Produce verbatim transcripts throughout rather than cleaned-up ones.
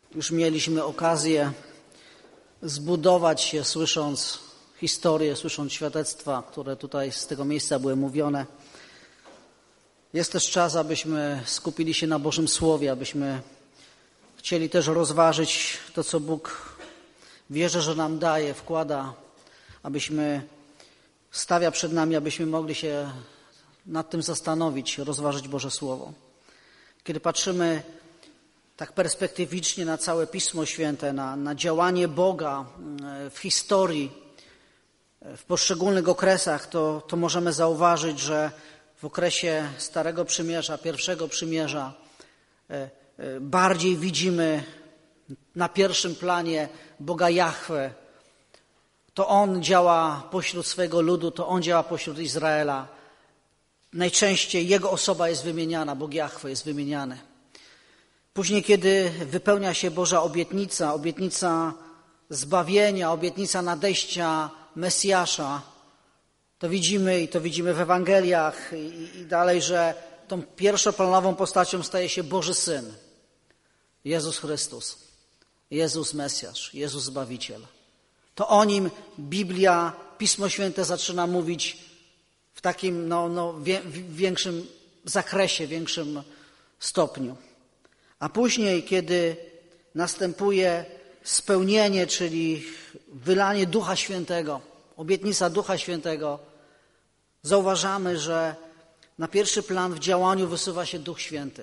Już mieliśmy okazję zbudować się, słysząc historię, słysząc świadectwa, które tutaj z tego miejsca były mówione. Jest też czas, abyśmy skupili się na Bożym Słowie, abyśmy chcieli też rozważyć to, co Bóg wierzę, że nam daje, wkłada, abyśmy stawia przed nami, abyśmy mogli się nad tym zastanowić, rozważyć Boże Słowo. Kiedy patrzymy tak perspektywicznie na całe Pismo Święte, na, na działanie Boga w historii, w poszczególnych okresach, to, to możemy zauważyć, że w okresie Starego Przymierza, Pierwszego Przymierza bardziej widzimy na pierwszym planie Boga Jahwe. To On działa pośród swojego ludu, to On działa pośród Izraela. Najczęściej Jego osoba jest wymieniana, Bóg Jahwe jest wymieniany. Później, kiedy wypełnia się Boża obietnica, obietnica zbawienia, obietnica nadejścia Mesjasza, to widzimy i to widzimy w Ewangeliach i, i dalej, że tą pierwszoplanową postacią staje się Boży Syn, Jezus Chrystus, Jezus Mesjasz, Jezus Zbawiciel. To o Nim Biblia, Pismo Święte zaczyna mówić w takim no, no, wie, większym zakresie, większym stopniu. A później, kiedy następuje spełnienie, czyli wylanie Ducha Świętego, obietnica Ducha Świętego, zauważamy, że na pierwszy plan w działaniu wysuwa się Duch Święty.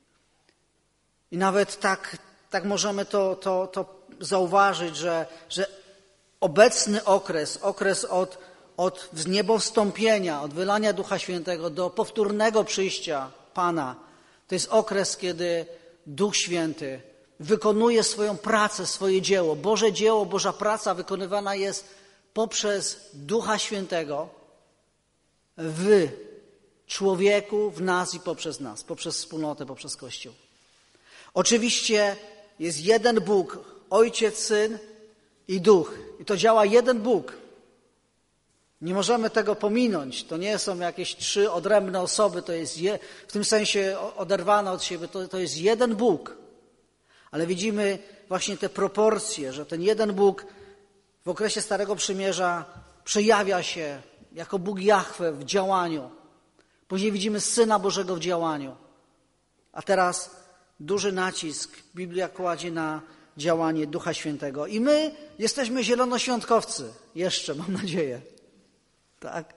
I nawet tak, tak możemy to, to, to zauważyć, że, że obecny okres, okres od, od zniebowstąpienia, od wylania Ducha Świętego do powtórnego przyjścia Pana, to jest okres, kiedy Duch Święty wykonuje swoją pracę, swoje dzieło. Boże dzieło, Boża praca wykonywana jest poprzez Ducha Świętego w człowieku, w nas i poprzez nas, poprzez wspólnotę, poprzez Kościół. Oczywiście jest jeden Bóg, Ojciec, Syn i Duch. I to działa jeden Bóg. Nie możemy tego pominąć. To nie są jakieś trzy odrębne osoby, to jest je, w tym sensie oderwane od siebie. To, to jest jeden Bóg. Ale widzimy właśnie te proporcje, że ten jeden Bóg w okresie Starego Przymierza przejawia się jako Bóg Jahwe w działaniu. Później widzimy Syna Bożego w działaniu. A teraz duży nacisk Biblia kładzie na działanie Ducha Świętego. I my jesteśmy zielonoświątkowcy. Jeszcze, mam nadzieję. Tak.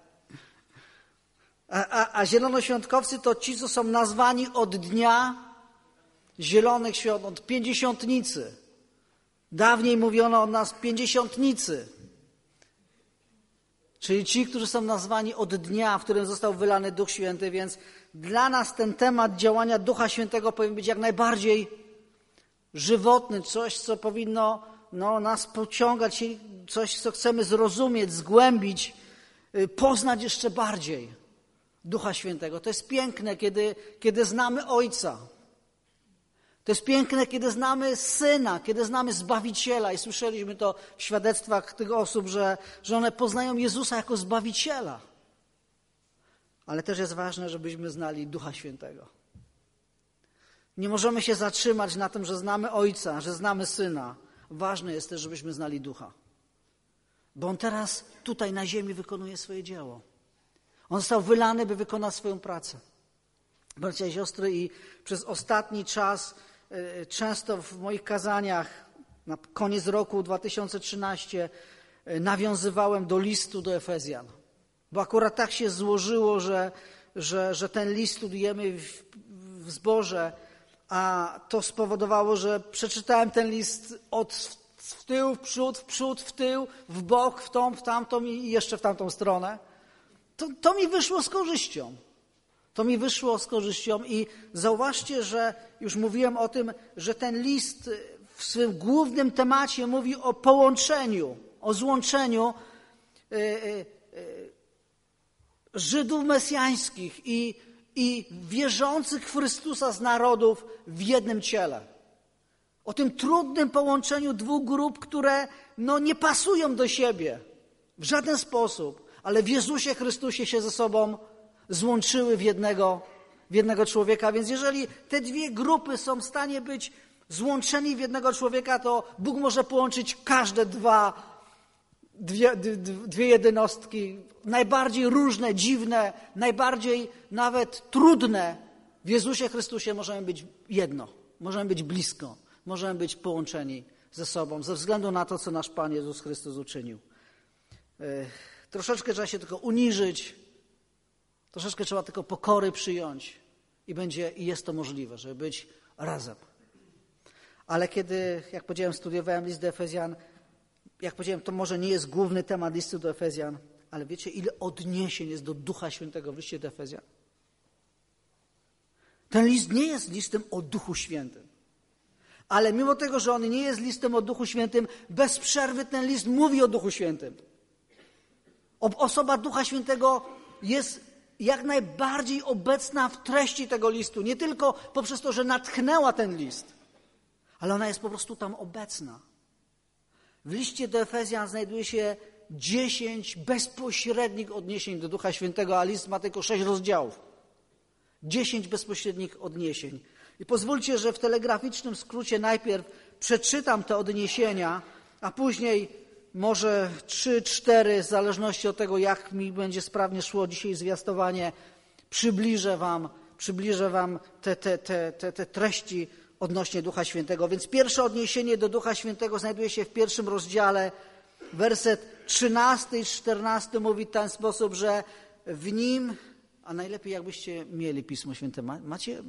A, a, a zielonoświątkowcy to ci, co są nazwani od dnia zielonych świąt, od pięćdziesiątnicy. Dawniej mówiono o nas pięćdziesiątnicy. Czyli ci, którzy są nazwani od dnia, w którym został wylany Duch Święty, więc dla nas ten temat działania Ducha Świętego powinien być jak najbardziej żywotny, coś, co powinno no, nas pociągać, coś, co chcemy zrozumieć, zgłębić, poznać jeszcze bardziej Ducha Świętego. To jest piękne, kiedy, kiedy znamy Ojca. To jest piękne, kiedy znamy Syna, kiedy znamy Zbawiciela. I słyszeliśmy to w świadectwach tych osób, że, że one poznają Jezusa jako Zbawiciela. Ale też jest ważne, żebyśmy znali Ducha Świętego. Nie możemy się zatrzymać na tym, że znamy Ojca, że znamy Syna. Ważne jest też, żebyśmy znali Ducha. Bo On teraz tutaj na ziemi wykonuje swoje dzieło. On został wylany, by wykonać swoją pracę. Bracia i siostry, i przez ostatni czas y, często w moich kazaniach na koniec roku dwa tysiące trzynastego y, nawiązywałem do listu do Efezjan. Bo akurat tak się złożyło, że, że, że ten list studujemy w, w zborze, a to spowodowało, że przeczytałem ten list od w tył, w przód, w przód, w tył, w bok, w tą, w tamtą i jeszcze w tamtą stronę. To, to mi wyszło z korzyścią. To mi wyszło z korzyścią i zauważcie, że już mówiłem o tym, że ten list w swym głównym temacie mówi o połączeniu, o złączeniu y, y, y, Żydów mesjańskich i, i wierzących w Chrystusa z narodów w jednym ciele. O tym trudnym połączeniu dwóch grup, które no, nie pasują do siebie w żaden sposób, ale w Jezusie Chrystusie się ze sobą złączyły w jednego, w jednego człowieka. Więc jeżeli te dwie grupy są w stanie być Złączeni w jednego człowieka to Bóg może połączyć każde dwa, dwie, dwie jednostki, najbardziej różne, dziwne, najbardziej nawet trudne. W Jezusie Chrystusie możemy być jedno, możemy być blisko, możemy być połączeni ze sobą, ze względu na to, co nasz Pan Jezus Chrystus uczynił. Troszeczkę trzeba się tylko uniżyć, troszeczkę trzeba tylko pokory przyjąć i będzie, i jest to możliwe, żeby być razem. Ale kiedy, jak powiedziałem, studiowałem list do Efezjan, jak powiedziałem, to może nie jest główny temat listu do Efezjan, ale wiecie, ile odniesień jest do Ducha Świętego w liście do Efezjan? Ten list nie jest listem o Duchu Świętym. Ale mimo tego, że on nie jest listem o Duchu Świętym, bez przerwy ten list mówi o Duchu Świętym. Osoba Ducha Świętego jest jak najbardziej obecna w treści tego listu. Nie tylko poprzez to, że natchnęła ten list, ale ona jest po prostu tam obecna. W liście do Efezjan znajduje się dziesięć bezpośrednich odniesień do Ducha Świętego, a list ma tylko sześć rozdziałów. Dziesięć bezpośrednich odniesień. I pozwólcie, że w telegraficznym skrócie najpierw przeczytam te odniesienia, a później może trzy, cztery, w zależności od tego, jak mi będzie sprawnie szło dzisiaj zwiastowanie, przybliżę wam, przybliżę wam te, te, te, te, te treści odnośnie Ducha Świętego. Więc pierwsze odniesienie do Ducha Świętego znajduje się w pierwszym rozdziale. Werset trzynasty i czternasty mówi w ten sposób, że w nim, a najlepiej jakbyście mieli Pismo Święte. Macie?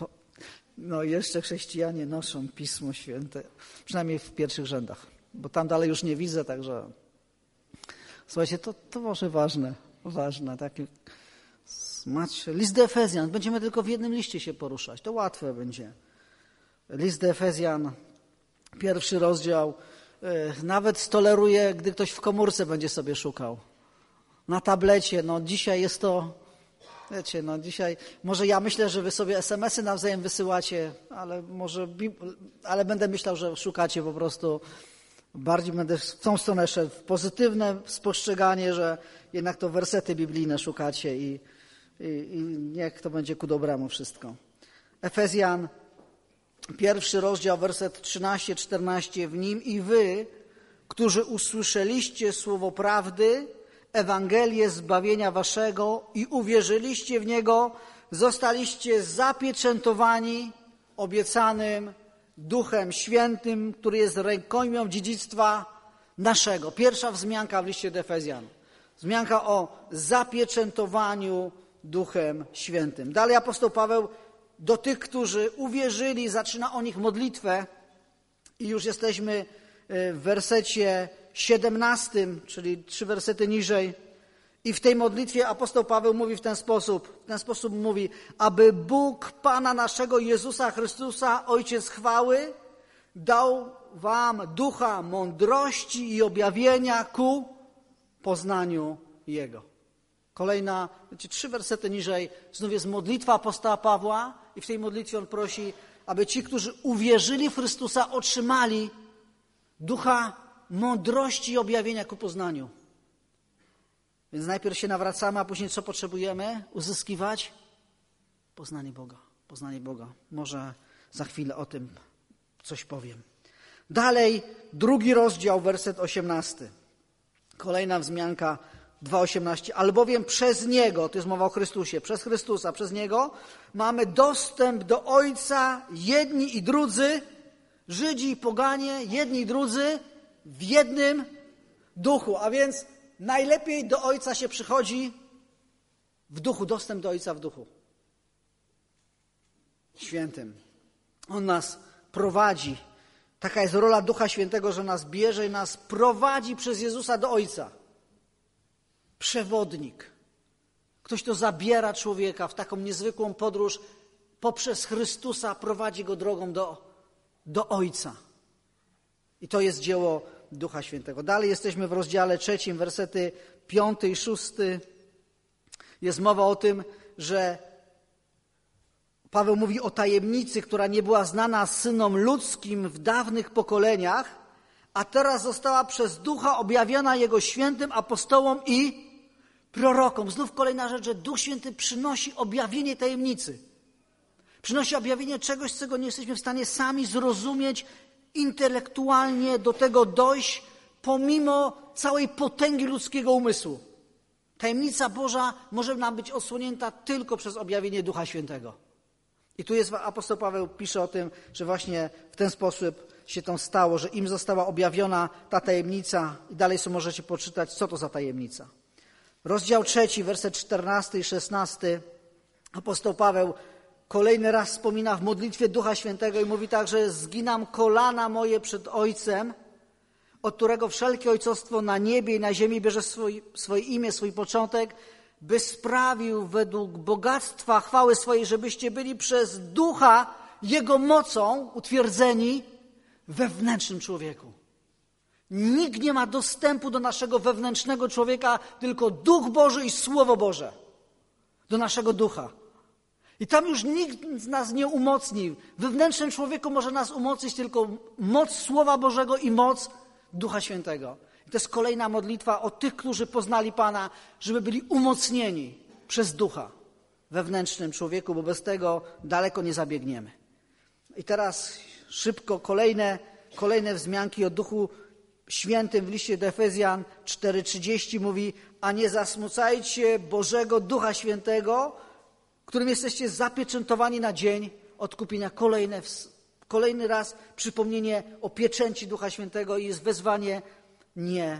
No jeszcze chrześcijanie noszą Pismo Święte, przynajmniej w pierwszych rzędach, bo tam dalej już nie widzę, także słuchajcie, to, to może ważne, ważne. Takie, macie, list do Efezjan, będziemy tylko w jednym liście się poruszać, to łatwe będzie. List do Efezjan, pierwszy rozdział, nawet toleruję, gdy ktoś w komórce będzie sobie szukał. Na tablecie, no dzisiaj jest to, wiecie, no dzisiaj, może ja myślę, że wy sobie es em esy nawzajem wysyłacie, ale może, ale będę myślał, że szukacie po prostu, bardziej będę w tą stronę szedł, w pozytywne spostrzeganie, że jednak to wersety biblijne szukacie i, i, i niech to będzie ku dobremu wszystko. Efezjan, pierwszy rozdział, werset trzynaście czternaście. W nim i wy, którzy usłyszeliście słowo prawdy, Ewangelię zbawienia waszego i uwierzyliście w niego, zostaliście zapieczętowani obiecanym Duchem Świętym, który jest rękojmią dziedzictwa naszego. Pierwsza wzmianka w liście do Efezjan. Wzmianka o zapieczętowaniu Duchem Świętym. Dalej apostoł Paweł do tych, którzy uwierzyli, zaczyna o nich modlitwę i już jesteśmy w wersecie siedemnastym, czyli trzy wersety niżej. I w tej modlitwie apostoł Paweł mówi w ten sposób, w ten sposób mówi, aby Bóg Pana naszego Jezusa Chrystusa, Ojciec chwały, dał wam ducha mądrości i objawienia ku poznaniu Jego. Kolejna, znaczy trzy wersety niżej, znów jest modlitwa apostoła Pawła i w tej modlitwie on prosi, aby ci, którzy uwierzyli w Chrystusa, otrzymali ducha mądrości i objawienia ku poznaniu. Więc najpierw się nawracamy, a później co potrzebujemy uzyskiwać? Poznanie Boga. Poznanie Boga. Może za chwilę o tym coś powiem. Dalej, drugi rozdział, werset osiemnasty. Kolejna wzmianka, dwa osiemnaście. Albowiem przez Niego, to jest mowa o Chrystusie, przez Chrystusa, przez Niego mamy dostęp do Ojca, jedni i drudzy, Żydzi i poganie, jedni i drudzy, w jednym duchu. A więc najlepiej do Ojca się przychodzi w duchu, dostęp do Ojca w duchu Świętym. On nas prowadzi. Taka jest rola Ducha Świętego, że nas bierze i nas prowadzi przez Jezusa do Ojca. Przewodnik. Ktoś, kto zabiera człowieka w taką niezwykłą podróż, poprzez Chrystusa prowadzi go drogą do, do Ojca. I to jest dzieło Ducha Świętego. Dalej jesteśmy w rozdziale trzecim, wersety piąty i szósty. Jest mowa o tym, że Paweł mówi o tajemnicy, która nie była znana synom ludzkim w dawnych pokoleniach, a teraz została przez Ducha objawiona Jego świętym apostołom i prorokom. Znów kolejna rzecz, że Duch Święty przynosi objawienie tajemnicy. Przynosi objawienie czegoś, czego nie jesteśmy w stanie sami zrozumieć, intelektualnie do tego dojść, pomimo całej potęgi ludzkiego umysłu. Tajemnica Boża może nam być odsłonięta tylko przez objawienie Ducha Świętego. I tu jest apostoł Paweł pisze o tym, że właśnie w ten sposób się to stało, że im została objawiona ta tajemnica. I dalej sobie możecie poczytać, co to za tajemnica. Rozdział trzeci, werset czternasty i szesnasty. Apostoł Paweł kolejny raz wspomina w modlitwie Ducha Świętego i mówi tak, że zginam kolana moje przed Ojcem, od którego wszelkie ojcostwo na niebie i na ziemi bierze swój, swoje imię, swój początek, by sprawił według bogactwa chwały swojej, żebyście byli przez Ducha Jego mocą utwierdzeni w wewnętrznym człowieku. Nikt nie ma dostępu do naszego wewnętrznego człowieka, tylko Duch Boży i Słowo Boże. Do naszego ducha. I tam już nikt z nas nie umocni. W wewnętrznym człowieku może nas umocnić tylko moc Słowa Bożego i moc Ducha Świętego. I to jest kolejna modlitwa o tych, którzy poznali Pana, żeby byli umocnieni przez Ducha w wewnętrznym człowieku, bo bez tego daleko nie zabiegniemy. I teraz szybko kolejne, kolejne wzmianki o Duchu Świętym w liście do Efezjan cztery trzydzieści mówi: a nie zasmucajcie Bożego Ducha Świętego, którym jesteście zapieczętowani na dzień odkupienia. Kolejne, kolejny raz przypomnienie o pieczęci Ducha Świętego i jest wezwanie: nie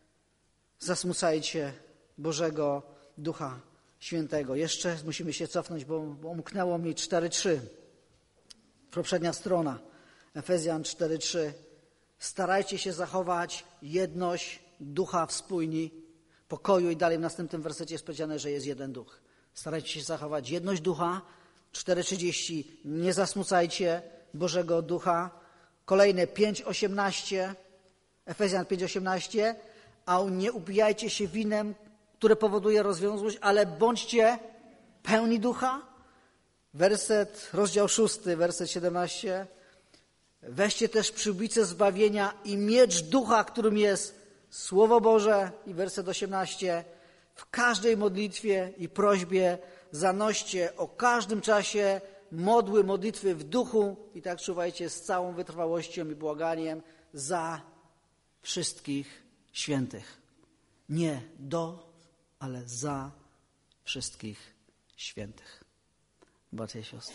zasmucajcie Bożego Ducha Świętego. Jeszcze musimy się cofnąć, bo, bo umknęło mi cztery trzy. Poprzednia strona. Efezjan cztery trzy. Starajcie się zachować jedność ducha w spójni pokoju i dalej w następnym wersecie jest powiedziane, że jest jeden duch. Starajcie się zachować jedność ducha. cztery trzydzieści. Nie zasmucajcie Bożego Ducha. Kolejne pięć osiemnaście. Efezjan pięć osiemnaście. A nie upijajcie się winem, które powoduje rozwiązłość, ale bądźcie pełni ducha. Werset, rozdział szósty, werset siedemnaście. Weźcie też przyłbicę zbawienia i miecz ducha, którym jest Słowo Boże. I werset osiemnaście. W każdej modlitwie i prośbie zanoście o każdym czasie modły, modlitwy w duchu i tak czuwajcie z całą wytrwałością i błaganiem za wszystkich świętych. Nie do, ale za wszystkich świętych. Bracia i siostry.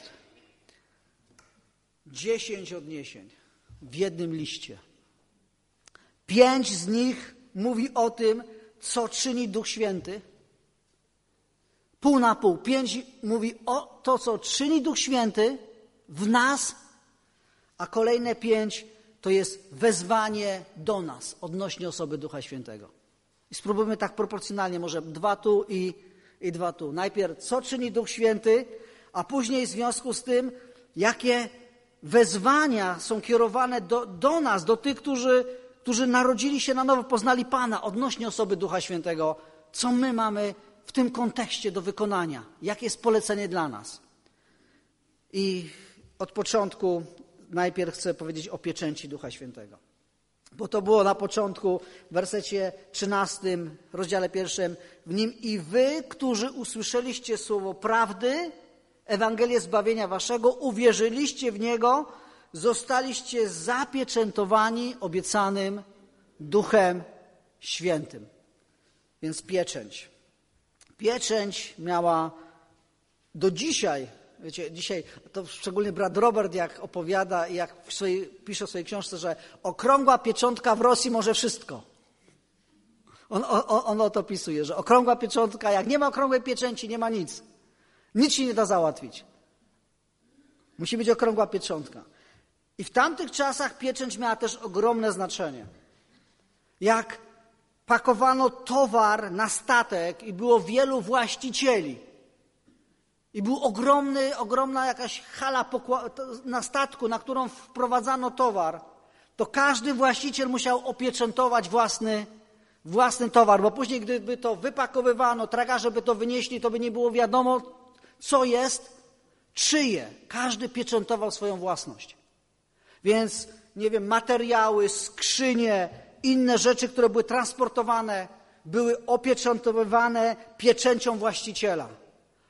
Dziesięć odniesień w jednym liście. Pięć z nich mówi o tym, co czyni Duch Święty. Pół na pół. Pięć mówi o to, co czyni Duch Święty w nas, a kolejne pięć to jest wezwanie do nas odnośnie osoby Ducha Świętego. I spróbujmy tak proporcjonalnie, może dwa tu i, i dwa tu. Najpierw, co czyni Duch Święty, a później w związku z tym, jakie wezwania są kierowane do, do nas, do tych, którzy, którzy narodzili się na nowo, poznali Pana odnośnie osoby Ducha Świętego. Co my mamy w tym kontekście do wykonania? Jakie jest polecenie dla nas? I od początku najpierw chcę powiedzieć o pieczęci Ducha Świętego. Bo to było na początku w wersecie trzynastym, rozdziale pierwszym. W nim i wy, którzy usłyszeliście słowo prawdy, Ewangelię zbawienia waszego, uwierzyliście w niego, zostaliście zapieczętowani obiecanym Duchem Świętym. Więc pieczęć. Pieczęć miała do dzisiaj, wiecie, dzisiaj to szczególnie brat Robert jak opowiada i jak w swojej, pisze w swojej książce, że okrągła pieczątka w Rosji może wszystko. On, on, on o to opisuje, że okrągła pieczątka, jak nie ma okrągłej pieczęci, nie ma nic. Nic się nie da załatwić. Musi być okrągła pieczątka. I w tamtych czasach pieczęć miała też ogromne znaczenie. Jak pakowano towar na statek i było wielu właścicieli. I był ogromny, ogromna jakaś hala na statku, na którą wprowadzano towar, to każdy właściciel musiał opieczętować własny, własny towar, bo później gdyby to wypakowywano, tragarze by to wynieśli, to by nie było wiadomo, co jest, czyje. Każdy pieczętował swoją własność. Więc, nie wiem, materiały, skrzynie, inne rzeczy, które były transportowane, były opieczętowywane pieczęcią właściciela.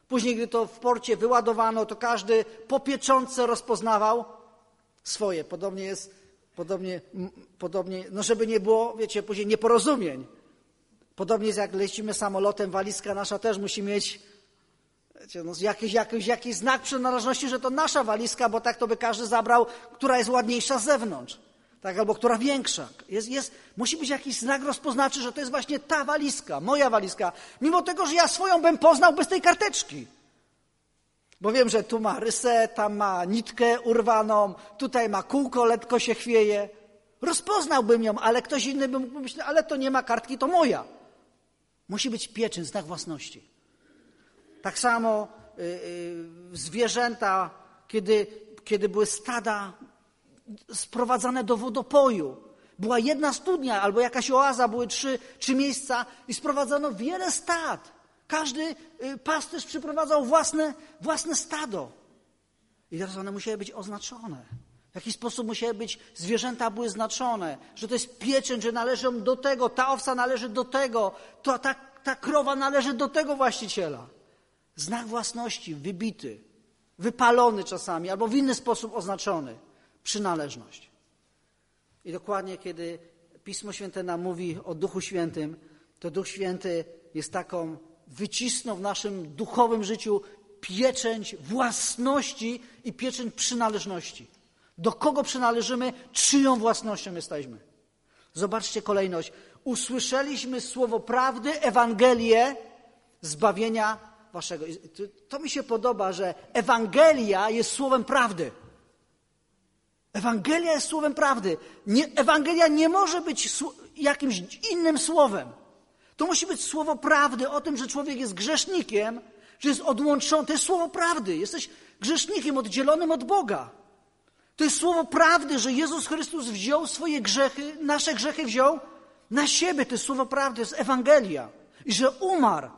Później, gdy to w porcie wyładowano, to każdy po pieczątce rozpoznawał swoje. Podobnie jest, podobnie, podobnie, no żeby nie było, wiecie, później nieporozumień. Podobnie jest jak lecimy samolotem, walizka nasza też musi mieć wiecie, no, jakiś, jakiś, jakiś znak przynależności, że to nasza walizka, bo tak to by każdy zabrał, która jest ładniejsza z zewnątrz. Tak, albo która większa. Jest, jest, musi być jakiś znak rozpoznawczy, że to jest właśnie ta walizka, moja walizka. Mimo tego, że ja swoją bym poznał bez tej karteczki. Bo wiem, że tu ma rysę, tam ma nitkę urwaną, tutaj ma kółko, letko się chwieje. Rozpoznałbym ją, ale ktoś inny by mógł pomyśleć, ale to nie ma kartki, to moja. Musi być pieczęć, znak własności. Tak samo y, y, zwierzęta, kiedy, kiedy były stada sprowadzane do wodopoju. Była jedna studnia albo jakaś oaza, były trzy, trzy miejsca i sprowadzano wiele stad. Każdy pasterz przyprowadzał własne, własne stado. I teraz one musiały być oznaczone. W jakiś sposób musiały być, zwierzęta były znaczone, że to jest pieczęć, że należą do tego, ta owca należy do tego, to, ta, ta krowa należy do tego właściciela. Znak własności wybity, wypalony czasami albo w inny sposób oznaczony. Przynależność. I dokładnie kiedy Pismo Święte nam mówi o Duchu Świętym, to Duch Święty jest taką, wycisnął w naszym duchowym życiu pieczęć własności i pieczęć przynależności. Do kogo przynależymy, czyją własnością jesteśmy. Zobaczcie kolejność. Usłyszeliśmy słowo prawdy, Ewangelię, zbawienia waszego. To, to mi się podoba, że Ewangelia jest słowem prawdy. Ewangelia jest słowem prawdy. Nie, Ewangelia nie może być jakimś innym słowem. To musi być słowo prawdy o tym, że człowiek jest grzesznikiem, że jest odłączony. To jest słowo prawdy. Jesteś grzesznikiem oddzielonym od Boga. To jest słowo prawdy, że Jezus Chrystus wziął swoje grzechy, nasze grzechy wziął na siebie. To jest słowo prawdy, to jest Ewangelia. I że umarł.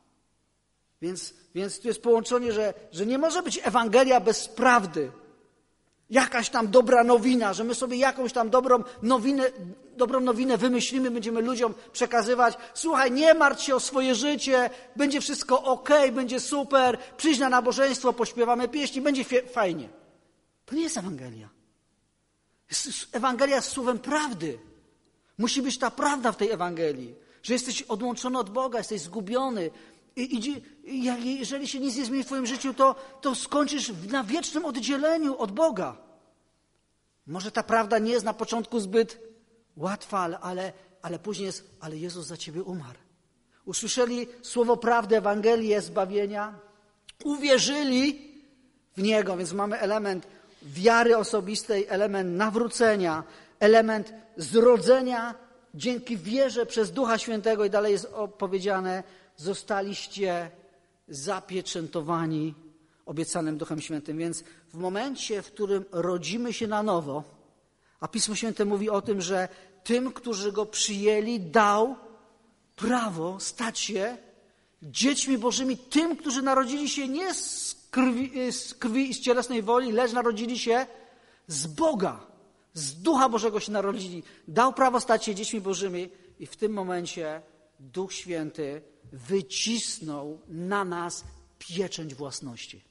Więc, więc tu jest połączenie, że, że nie może być Ewangelia bez prawdy. Jakaś tam dobra nowina, że my sobie jakąś tam dobrą nowinę, dobrą nowinę wymyślimy, będziemy ludziom przekazywać. Słuchaj, nie martw się o swoje życie, będzie wszystko okej, będzie super, przyjdź na nabożeństwo, pośpiewamy pieśni, będzie fie- fajnie. To nie jest Ewangelia. Ewangelia jest słowem prawdy. Musi być ta prawda w tej Ewangelii, że jesteś odłączony od Boga, jesteś zgubiony. I, i jeżeli się nic nie zmieni w twoim życiu, to, to skończysz na wiecznym oddzieleniu od Boga. Może ta prawda nie jest na początku zbyt łatwa, ale, ale, ale później jest, ale Jezus za ciebie umarł. Usłyszeli słowo prawdy, Ewangelię, zbawienia, uwierzyli w Niego, więc mamy element wiary osobistej, element nawrócenia, element zrodzenia dzięki wierze przez Ducha Świętego i dalej jest powiedziane, zostaliście zapieczętowani obiecanym Duchem Świętym. Więc w momencie, w którym rodzimy się na nowo, a Pismo Święte mówi o tym, że tym, którzy Go przyjęli, dał prawo stać się dziećmi Bożymi, tym, którzy narodzili się nie z krwi, z krwi i z cielesnej woli, lecz narodzili się z Boga, z Ducha Bożego się narodzili. Dał prawo stać się dziećmi Bożymi i w tym momencie Duch Święty wycisnął na nas pieczęć własności.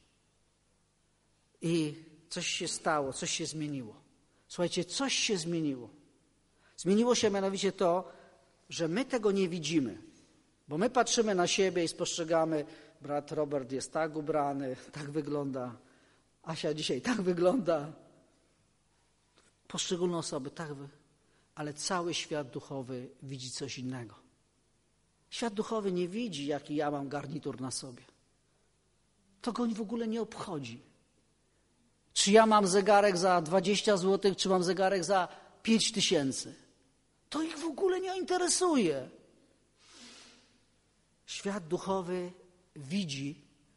I coś się stało, coś się zmieniło. Słuchajcie, coś się zmieniło. Zmieniło się mianowicie to, że my tego nie widzimy. Bo my patrzymy na siebie i spostrzegamy, brat Robert jest tak ubrany, tak wygląda, Asia dzisiaj tak wygląda. Poszczególne osoby tak wy... Ale cały świat duchowy widzi coś innego. Świat duchowy nie widzi, jaki ja mam garnitur na sobie. To go w ogóle nie obchodzi. Czy ja mam zegarek za dwadzieścia złotych, czy mam zegarek za pięć tysięcy. To ich w ogóle nie interesuje. Świat duchowy widzi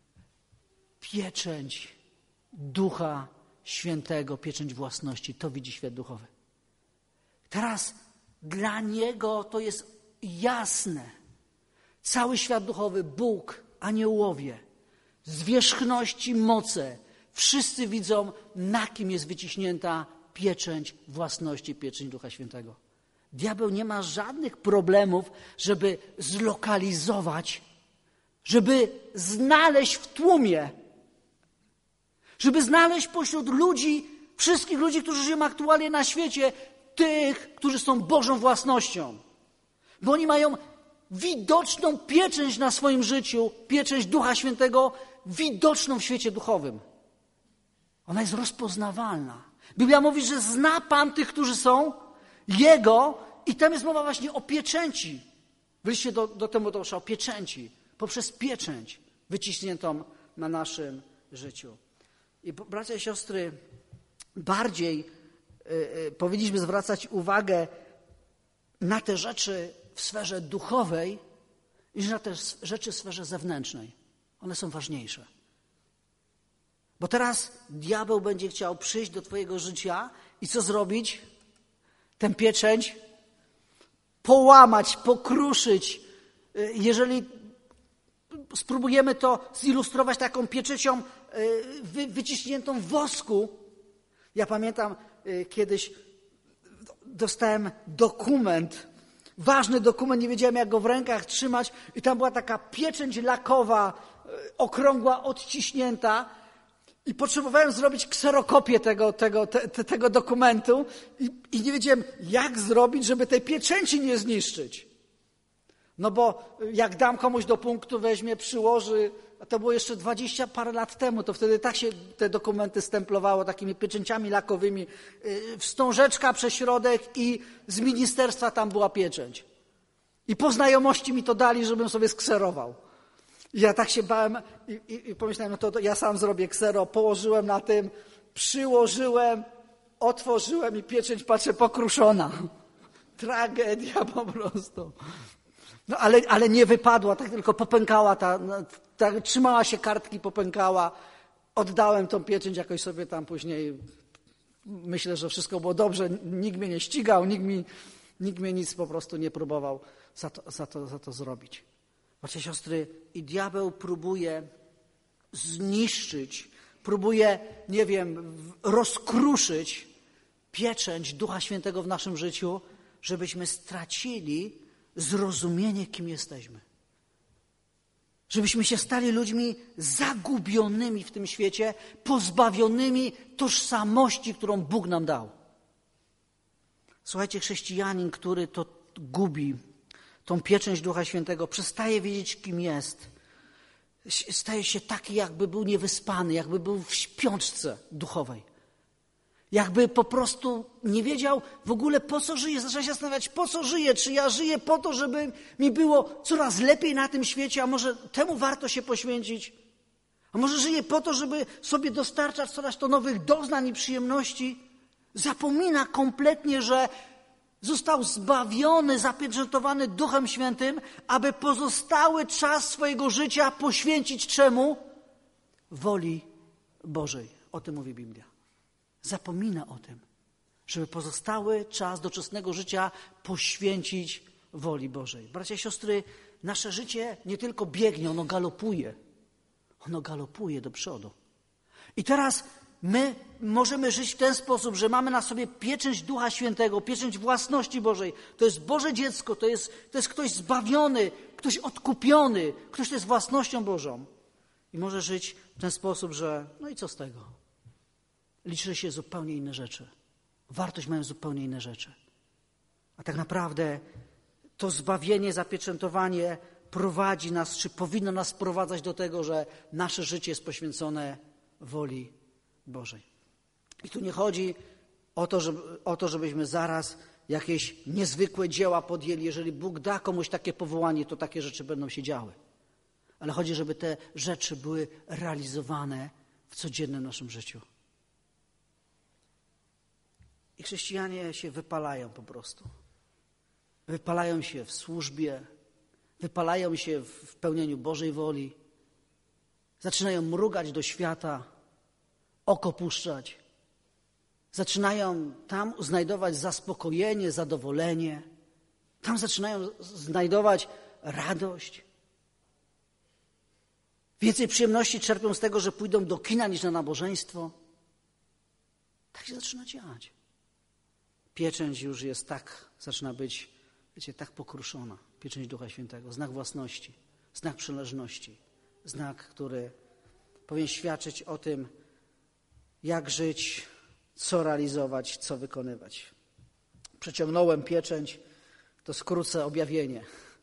pieczęć Ducha Świętego, pieczęć własności. To widzi świat duchowy. Teraz dla niego to jest jasne. Cały świat duchowy, Bóg, aniołowie, zwierzchności, moce, wszyscy widzą, na kim jest wyciśnięta pieczęć własności, pieczęć Ducha Świętego. Diabeł nie ma żadnych problemów, żeby zlokalizować żeby znaleźć w tłumie, żeby znaleźć pośród ludzi, wszystkich ludzi, którzy żyją aktualnie na świecie, tych, którzy są Bożą własnością. Bo oni mają widoczną pieczęć na swoim życiu, pieczęć Ducha Świętego, widoczną w świecie duchowym. Ona jest rozpoznawalna. Biblia mówi, że zna Pan tych, którzy są Jego, i tam jest mowa właśnie o pieczęci. W liście do, do Tymoteusza o pieczęci, poprzez pieczęć wyciśniętą na naszym życiu. I bracia i siostry, bardziej y, y, powinniśmy zwracać uwagę na te rzeczy w sferze duchowej niż na te rzeczy w sferze zewnętrznej. One są ważniejsze. Bo teraz diabeł będzie chciał przyjść do twojego życia i co zrobić? Tę pieczęć połamać, pokruszyć. Jeżeli spróbujemy to zilustrować taką pieczęcią wy, wyciśniętą w wosku. Ja pamiętam, kiedyś dostałem dokument, ważny dokument, nie wiedziałem, jak go w rękach trzymać, i tam była taka pieczęć lakowa, okrągła, odciśnięta, i potrzebowałem zrobić kserokopię tego, tego, te, tego dokumentu i, i nie wiedziałem, jak zrobić, żeby tej pieczęci nie zniszczyć. No bo jak dam komuś do punktu, weźmie, przyłoży, a to było jeszcze dwadzieścia parę lat temu, to wtedy tak się te dokumenty stemplowało takimi pieczęciami lakowymi. Wstążeczka przez środek i z ministerstwa tam była pieczęć. I po znajomości mi to dali, żebym sobie skserował. I ja tak się bałem i, i, i pomyślałem, no to, to ja sam zrobię ksero, położyłem na tym, przyłożyłem, otworzyłem i pieczęć, patrzę, pokruszona. Tragedia po prostu. No ale, ale nie wypadła, tak tylko popękała, ta, ta, trzymała się kartki, popękała. Oddałem tą pieczęć jakoś sobie tam później. Myślę, że wszystko było dobrze, nikt mnie nie ścigał, nikt mi, nikt mnie nic po prostu nie próbował za to, za to, za to zrobić. Bracia, siostry, i diabeł próbuje zniszczyć, próbuje, nie wiem, rozkruszyć pieczęć Ducha Świętego w naszym życiu, żebyśmy stracili zrozumienie, kim jesteśmy. Żebyśmy się stali ludźmi zagubionymi w tym świecie, pozbawionymi tożsamości, którą Bóg nam dał. Słuchajcie, chrześcijanin, który to gubi, tą pieczęć Ducha Świętego, przestaje wiedzieć, kim jest. Staje się taki, jakby był niewyspany, jakby był w śpiączce duchowej. Jakby po prostu nie wiedział w ogóle, po co żyje. Zaczyna się zastanawiać, po co żyję. Czy ja żyję po to, żeby mi było coraz lepiej na tym świecie, a może temu warto się poświęcić? A może żyję po to, żeby sobie dostarczać coraz to nowych doznań i przyjemności? Zapomina kompletnie, że został zbawiony, zapieczętowany Duchem Świętym, aby pozostały czas swojego życia poświęcić czemu? Woli Bożej. O tym mówi Biblia. Zapomina o tym, żeby pozostały czas doczesnego życia poświęcić woli Bożej. Bracia i siostry, nasze życie nie tylko biegnie, ono galopuje. Ono galopuje do przodu. I teraz my możemy żyć w ten sposób, że mamy na sobie pieczęć Ducha Świętego, pieczęć własności Bożej. To jest Boże dziecko, to jest, to jest ktoś zbawiony, ktoś odkupiony, ktoś, kto jest własnością Bożą. I może żyć w ten sposób, że no i co z tego? Liczy się zupełnie inne rzeczy. Wartość mają zupełnie inne rzeczy. A tak naprawdę to zbawienie, zapieczętowanie prowadzi nas, czy powinno nas sprowadzać do tego, że nasze życie jest poświęcone woli Bożej. I tu nie chodzi o to, żeby, o to, żebyśmy zaraz jakieś niezwykłe dzieła podjęli. Jeżeli Bóg da komuś takie powołanie, to takie rzeczy będą się działy. Ale chodzi, żeby te rzeczy były realizowane w codziennym naszym życiu. I chrześcijanie się wypalają po prostu. Wypalają się w służbie, wypalają się w pełnieniu Bożej woli. Zaczynają mrugać do świata, oko puszczać. Zaczynają tam znajdować zaspokojenie, zadowolenie. Tam zaczynają znajdować radość. Więcej przyjemności czerpią z tego, że pójdą do kina niż na nabożeństwo. Tak się zaczyna dziać. Pieczęć już jest tak, zaczyna być, wiecie, tak pokruszona. Pieczęć Ducha Świętego, znak własności. Znak przynależności. Znak, który powinien świadczyć o tym, jak żyć, co realizować, co wykonywać. Przeciągnąłem pieczęć, to skrócę objawienie.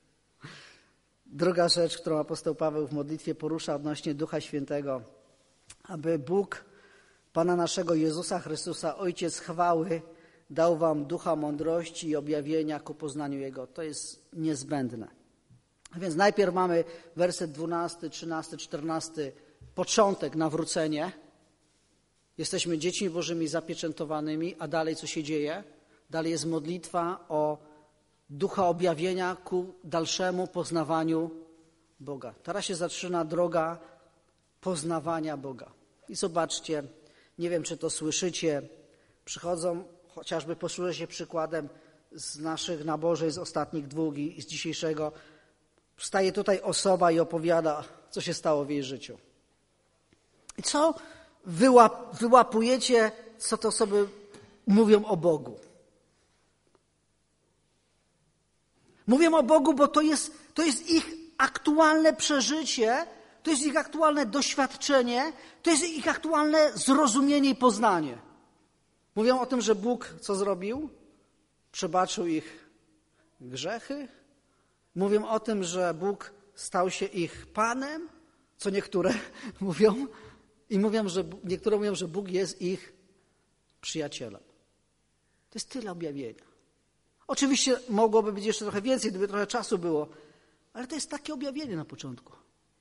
Druga rzecz, którą apostoł Paweł w modlitwie porusza odnośnie Ducha Świętego, aby Bóg, Pana naszego Jezusa Chrystusa, Ojciec chwały, dał wam ducha mądrości i objawienia ku poznaniu Jego. To jest niezbędne. A więc najpierw mamy werset dwunasty, trzynasty, czternasty, początek, nawrócenie. Jesteśmy dziećmi Bożymi zapieczętowanymi, a dalej co się dzieje? Dalej jest modlitwa o ducha objawienia ku dalszemu poznawaniu Boga. Teraz się zaczyna droga poznawania Boga. I zobaczcie, nie wiem, czy to słyszycie, przychodzą, chociażby posłużę się przykładem z naszych nabożeń z ostatnich dwóch i z dzisiejszego. Wstaje tutaj osoba i opowiada, co się stało w jej życiu. I co wyłap, wyłapujecie, co te osoby mówią o Bogu? Mówią o Bogu, bo to jest, to jest ich aktualne przeżycie, to jest ich aktualne doświadczenie, to jest ich aktualne zrozumienie i poznanie. Mówią o tym, że Bóg co zrobił? Przebaczył ich grzechy. Mówią o tym, że Bóg stał się ich Panem, co niektóre mówią. I mówią, że niektóre mówią, że Bóg jest ich przyjacielem. To jest tyle objawienia. Oczywiście mogłoby być jeszcze trochę więcej, gdyby trochę czasu było, ale to jest takie objawienie na początku.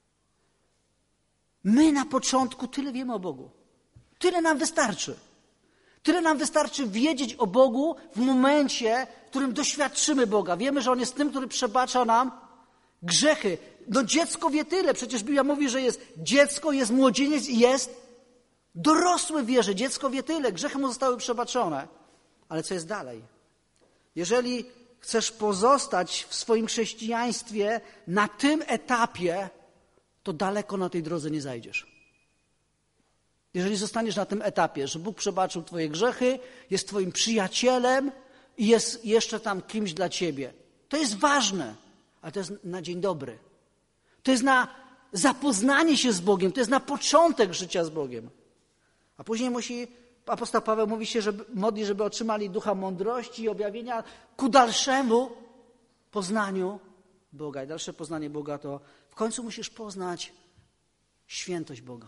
My na początku tyle wiemy o Bogu. Tyle nam wystarczy. Tyle nam wystarczy wiedzieć o Bogu w momencie, w którym doświadczymy Boga. Wiemy, że On jest tym, który przebacza nam grzechy. No dziecko wie tyle. Przecież Biblia mówi, że jest dziecko, jest młodzieniec i jest dorosły w wierze. Dziecko wie tyle. Grzechy mu zostały przebaczone. Ale co jest dalej? Jeżeli chcesz pozostać w swoim chrześcijaństwie na tym etapie, to daleko na tej drodze nie zajdziesz. Jeżeli zostaniesz na tym etapie, że Bóg przebaczył twoje grzechy, jest twoim przyjacielem i jest jeszcze tam kimś dla ciebie. To jest ważne, ale to jest na dzień dobry. To jest na zapoznanie się z Bogiem, to jest na początek życia z Bogiem. A później musi, apostoł Paweł mówi się, że modli, żeby otrzymali ducha mądrości i objawienia ku dalszemu poznaniu Boga. I dalsze poznanie Boga to w końcu musisz poznać świętość Boga.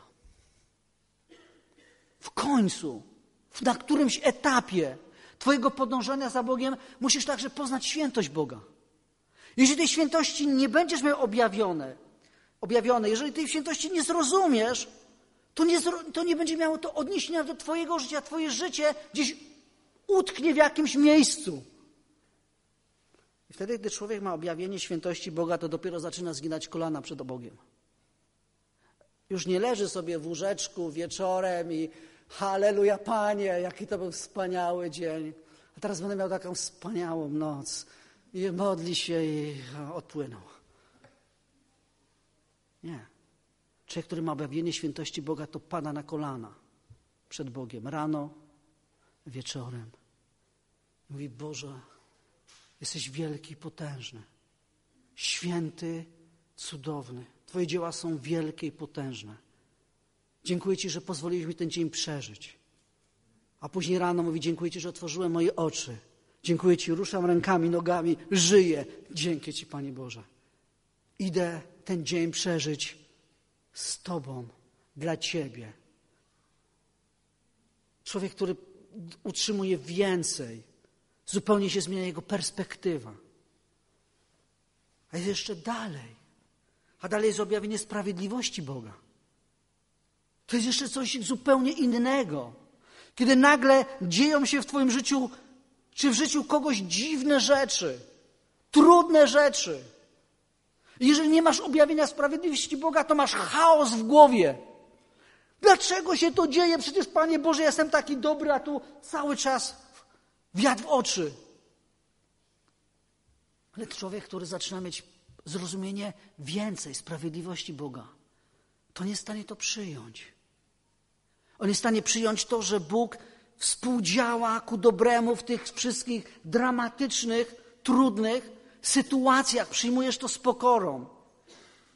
W końcu, na którymś etapie twojego podążania za Bogiem musisz także poznać świętość Boga. Jeżeli tej świętości nie będziesz miał objawione, objawione, jeżeli tej świętości nie zrozumiesz, to nie, to nie będzie miało to odniesienia do twojego życia. Twoje życie gdzieś utknie w jakimś miejscu. I wtedy, gdy człowiek ma objawienie świętości Boga, to dopiero zaczyna zginać kolana przed Bogiem. Już nie leży sobie w łóżeczku wieczorem i halleluja Panie, jaki to był wspaniały dzień. A teraz będę miał taką wspaniałą noc. I modli się i odpłynął. Nie. Człowiek, który ma objawienie świętości Boga, to pada na kolana przed Bogiem. Rano, wieczorem. Mówi, Boże, jesteś wielki i potężny. Święty, cudowny. Twoje dzieła są wielkie i potężne. Dziękuję Ci, że pozwoliłeś mi ten dzień przeżyć. A później rano mówi, dziękuję Ci, że otworzyłem moje oczy. Dziękuję Ci, ruszam rękami, nogami, żyję. Dzięki Ci, Panie Boże. Idę ten dzień przeżyć z Tobą, dla Ciebie. Człowiek, który utrzymuje więcej, zupełnie się zmienia jego perspektywa. A jest jeszcze dalej. A dalej jest objawienie sprawiedliwości Boga. To jest jeszcze coś zupełnie innego. Kiedy nagle dzieją się w twoim życiu, czy w życiu kogoś dziwne rzeczy, trudne rzeczy. I jeżeli nie masz objawienia sprawiedliwości Boga, to masz chaos w głowie. Dlaczego się to dzieje? Przecież, Panie Boże, ja jestem taki dobry, a tu cały czas wiatr w oczy. Ale człowiek, który zaczyna mieć zrozumienie więcej sprawiedliwości Boga, to nie jest w stanie to przyjąć. On jest w stanie przyjąć to, że Bóg współdziała ku dobremu w tych wszystkich dramatycznych, trudnych sytuacjach. Przyjmujesz to z pokorą.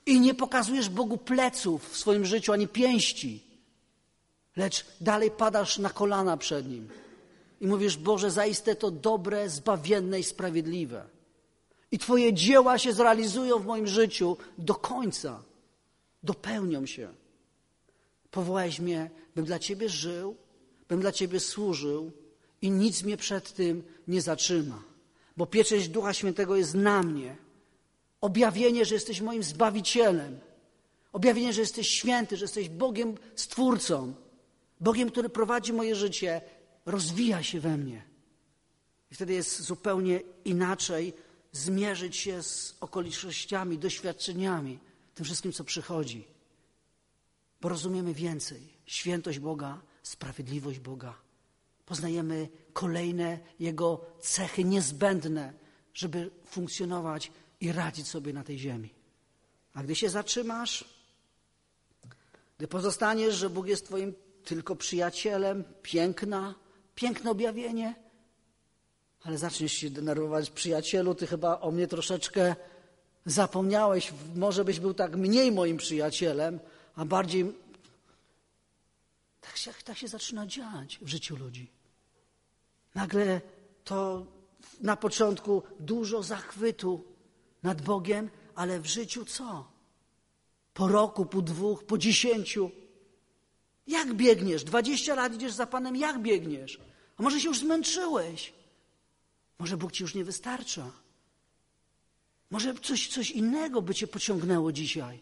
I nie pokazujesz Bogu pleców w swoim życiu, ani pięści, lecz dalej padasz na kolana przed Nim i mówisz: Boże, zaiste to dobre, zbawienne i sprawiedliwe. I Twoje dzieła się zrealizują w moim życiu do końca. Dopełnią się. Powołałeś mnie, bym dla Ciebie żył, bym dla Ciebie służył i nic mnie przed tym nie zatrzyma. Bo pieczęć Ducha Świętego jest na mnie. Objawienie, że jesteś moim Zbawicielem. Objawienie, że jesteś święty, że jesteś Bogiem Stwórcą. Bogiem, który prowadzi moje życie, rozwija się we mnie. I wtedy jest zupełnie inaczej zmierzyć się z okolicznościami, doświadczeniami, tym wszystkim, co przychodzi. Bo rozumiemy więcej. Świętość Boga, sprawiedliwość Boga. Poznajemy kolejne Jego cechy niezbędne, żeby funkcjonować i radzić sobie na tej ziemi. A gdy się zatrzymasz, gdy pozostaniesz, że Bóg jest Twoim tylko przyjacielem, piękna, piękne objawienie, ale zaczniesz się denerwować: przyjacielu, Ty chyba o mnie troszeczkę zapomniałeś, może byś był tak mniej moim przyjacielem, a bardziej... Tak się, tak się zaczyna dziać w życiu ludzi. Nagle to na początku dużo zachwytu nad Bogiem, ale w życiu co? Po roku, po dwóch, po dziesięciu. Jak biegniesz? Dwadzieścia lat idziesz za Panem, jak biegniesz? A może się już zmęczyłeś? Może Bóg Ci już nie wystarcza? Może coś, coś innego by Cię pociągnęło dzisiaj?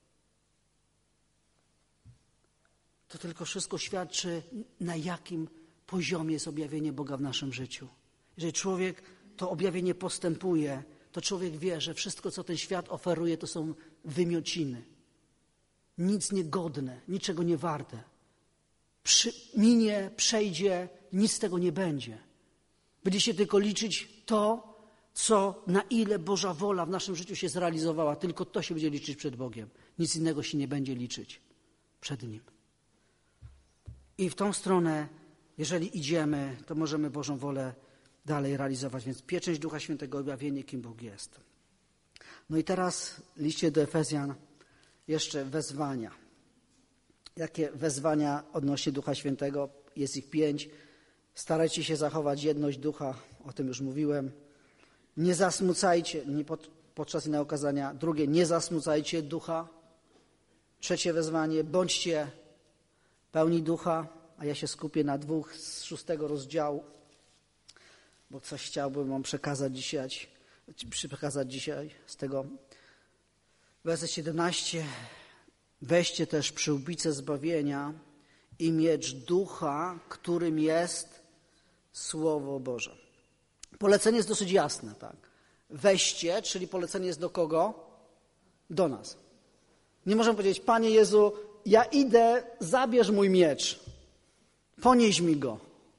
To tylko wszystko świadczy, na jakim poziomie jest objawienie Boga w naszym życiu. Jeżeli człowiek to objawienie postępuje, to człowiek wie, że wszystko, co ten świat oferuje, to są wymiociny. Nic niegodne, niczego nie warte. Przy, minie, przejdzie, nic z tego nie będzie. Będzie się tylko liczyć to, co, na ile Boża wola w naszym życiu się zrealizowała. Tylko to się będzie liczyć przed Bogiem. Nic innego się nie będzie liczyć przed Nim. I w tą stronę, jeżeli idziemy, to możemy Bożą wolę dalej realizować. Więc pieczęć Ducha Świętego, objawienie, kim Bóg jest. No i teraz w liście do Efezjan jeszcze wezwania. Jakie wezwania odnośnie Ducha Świętego? Jest ich pięć. Starajcie się zachować jedność Ducha, o tym już mówiłem. Nie zasmucajcie, nie pod, podczas innego kazania. Drugie, nie zasmucajcie Ducha. Trzecie wezwanie, bądźcie pełni Ducha, a ja się skupię na dwóch z szóstego rozdziału, bo coś chciałbym wam przekazać dzisiaj, przekazać dzisiaj z tego. Werset siedemnasty. Weźcie też przyłbicę zbawienia i miecz Ducha, którym jest Słowo Boże. Polecenie jest dosyć jasne, tak. Weźcie, czyli polecenie jest do kogo? Do nas. Nie możemy powiedzieć: Panie Jezu, ja idę, zabierz mój miecz, ponieś mi go.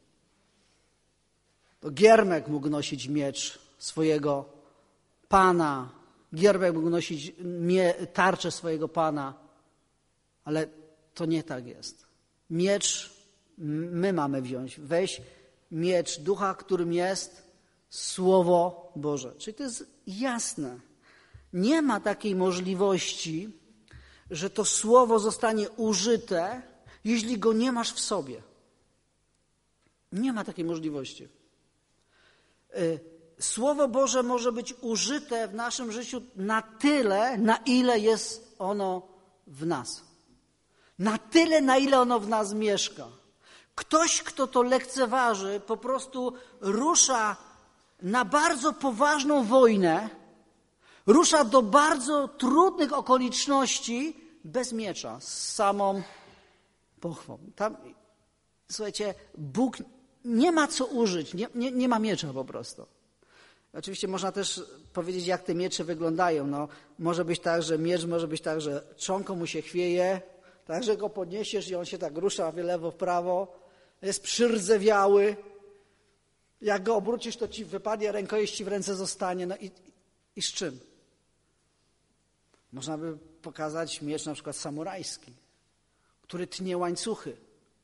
To Giermek mógł nosić miecz swojego Pana, Giermek mógł nosić mie- tarczę swojego Pana, ale to nie tak jest. Miecz my mamy wziąć. Weź miecz Ducha, którym jest Słowo Boże. Czyli to jest jasne. Nie ma takiej możliwości, że to Słowo zostanie użyte, jeśli go nie masz w sobie. Nie ma takiej możliwości. Słowo Boże może być użyte w naszym życiu na tyle, na ile jest ono w nas. Na tyle, na ile ono w nas mieszka. Ktoś, kto to lekceważy, po prostu rusza na bardzo poważną wojnę, rusza do bardzo trudnych okoliczności bez miecza, z samą pochwą. Tam, słuchajcie, Bóg nie ma co użyć, nie, nie, nie ma miecza po prostu. Oczywiście można też powiedzieć, jak te miecze wyglądają. No, może być tak, że miecz może być tak, że czonko mu się chwieje, tak, że go podniesiesz i on się tak rusza w lewo, w prawo, jest przyrzewiały. Jak go obrócisz, to ci wypadnie, rękojeść ci w ręce zostanie. No i, i z czym? Można by pokazać miecz na przykład samurajski, który tnie łańcuchy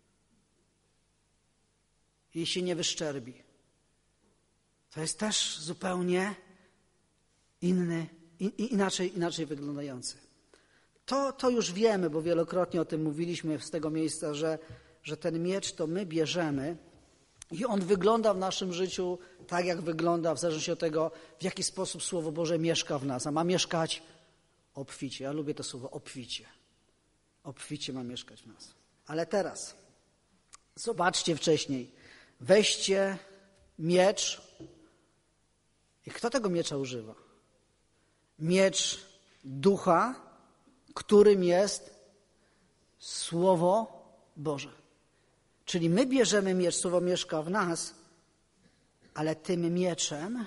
i się nie wyszczerbi. To jest też zupełnie inny, in, inaczej, inaczej wyglądający. To, to już wiemy, bo wielokrotnie o tym mówiliśmy z tego miejsca, że, że ten miecz to my bierzemy i on wygląda w naszym życiu tak, jak wygląda, w zależności od tego, w jaki sposób Słowo Boże mieszka w nas. A ma mieszkać obficie. Ja lubię to słowo obficie. Obficie ma mieszkać w nas. Ale teraz, zobaczcie wcześniej, weźcie miecz. I kto tego miecza używa? Miecz ducha, którym jest Słowo Boże. Czyli my bierzemy miecz, Słowo mieszka w nas, ale tym mieczem,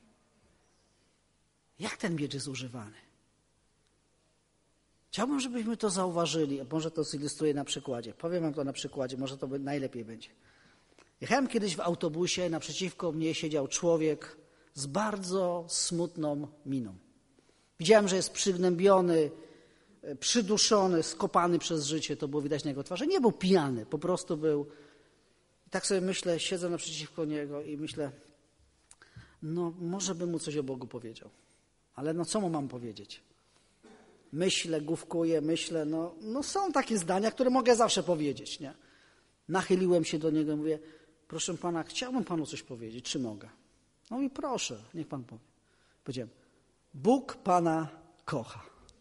jak ten miecz jest używany? Chciałbym, żebyśmy to zauważyli, a może to zilustruję na przykładzie. Powiem wam to na przykładzie, może to najlepiej będzie. Jechałem kiedyś w autobusie, naprzeciwko mnie siedział człowiek z bardzo smutną miną. Widziałem, że jest przygnębiony, przyduszony, skopany przez życie, to było widać na jego twarzy. Nie był pijany, po prostu był. I tak sobie myślę, siedzę naprzeciwko niego i myślę, no może bym mu coś o Bogu powiedział. Ale no co mu mam powiedzieć? Myślę, główkuję, myślę, no, no są takie zdania, które mogę zawsze powiedzieć, nie? Nachyliłem się do niego i mówię, proszę pana, chciałbym panu coś powiedzieć, czy mogę? No i proszę, niech pan powie. Powiedziałem, Bóg pana kocha.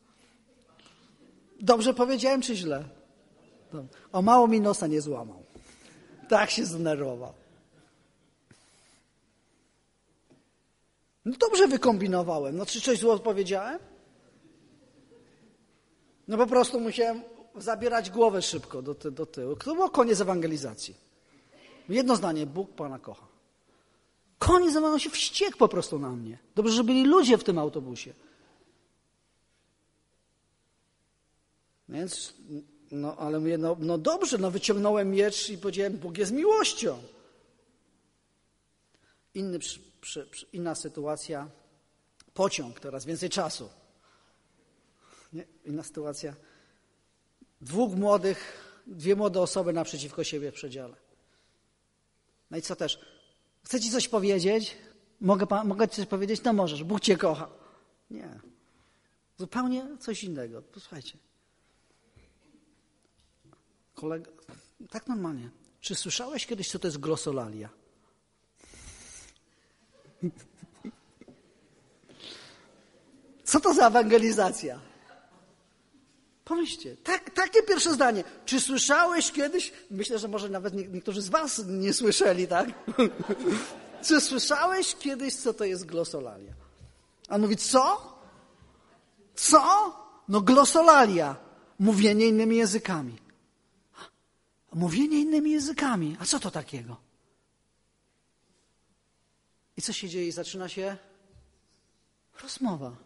Dobrze powiedziałem, czy źle? Dobrze. O mało mi nosa nie złamał. Tak się zdenerwował. No dobrze wykombinowałem. No czy coś zło powiedziałem? No po prostu musiałem zabierać głowę szybko do, ty, do tyłu. To było koniec ewangelizacji. Jedno zdanie, Bóg pana kocha. Koniec, on się wściekł po prostu na mnie. Dobrze, że byli ludzie w tym autobusie. Więc, no ale mówię, no, no dobrze, no wyciągnąłem miecz i powiedziałem, Bóg jest miłością. Inny, przy, przy, przy, inna sytuacja, pociąg, teraz więcej czasu. Nie? Inna sytuacja, dwóch młodych, dwie młode osoby naprzeciwko siebie w przedziale. No i co też? Chcę ci coś powiedzieć? Mogę, pan, mogę ci coś powiedzieć? No możesz, Bóg cię kocha. Nie. Zupełnie coś innego. Posłuchajcie. Kolega, tak normalnie. Czy słyszałeś kiedyś, co to jest glosolalia? Co to za ewangelizacja? Pomyślcie, tak, takie pierwsze zdanie. Czy słyszałeś kiedyś, myślę, że może nawet nie, niektórzy z was nie słyszeli, tak? Czy słyszałeś kiedyś, co to jest glosolalia? A on mówi, co? Co? No glosolalia. Mówienie innymi językami. Mówienie innymi językami. A co to takiego? I co się dzieje? Zaczyna się rozmowa.